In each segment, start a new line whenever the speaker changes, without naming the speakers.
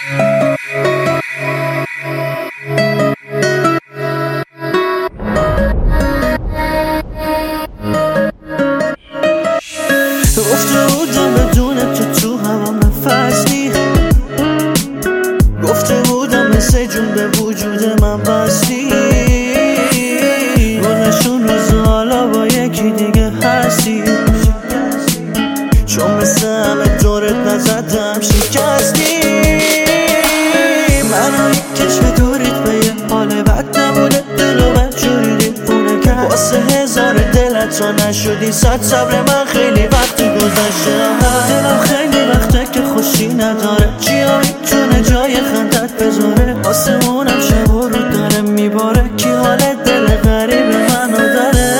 گفته بودم بدون تو هوام نفسی، گفته بودم مثل جون به وجود من بستی. گذشون روز حالا با یکی دیگه هستی، چون مثل همه دورت نزدم شکستی. منو یک کشف دوریت به یه حال بد نبوده، دلو بدجوری دیوونه کرد. واسه هزار دلت تا نشدی صد صبر من خیلی وقتی گذشته. دلم خیلی وقته که خوشی نداره، چیا میتونه جای خندت بذاره. واسه اونم شب و رو داره میباره، کی حال دل غریب منو داره.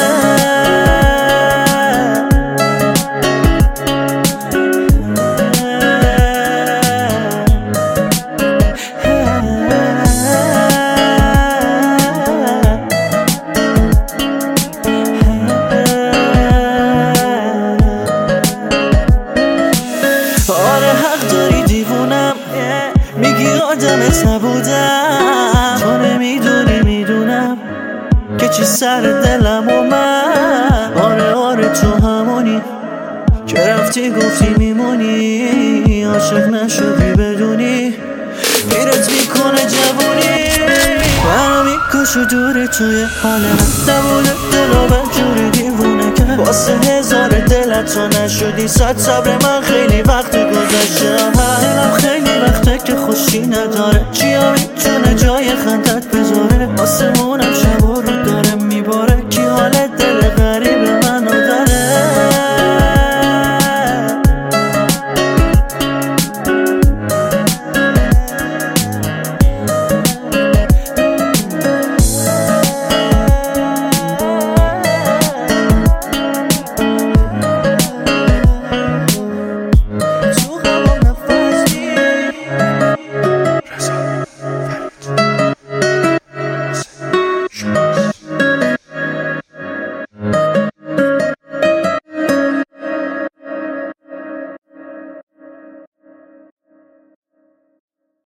آره حق داری دیوونم، میگی آدمت نبودم. تو نمیدونی میدونم که چی سر دلم اومد. آره تو همونی که رفتی گفتی میمونی، عاشق نشدی بدونی میرت میکنه جوونی. منو میکشه دوری توی حال من نبوده، دلو بدجوری دیوونه کرد. واسه هزار دلت تا نشدی صد صبر من خیلی وقت گذشته. دلم خیلی وقته که خوشی نداره،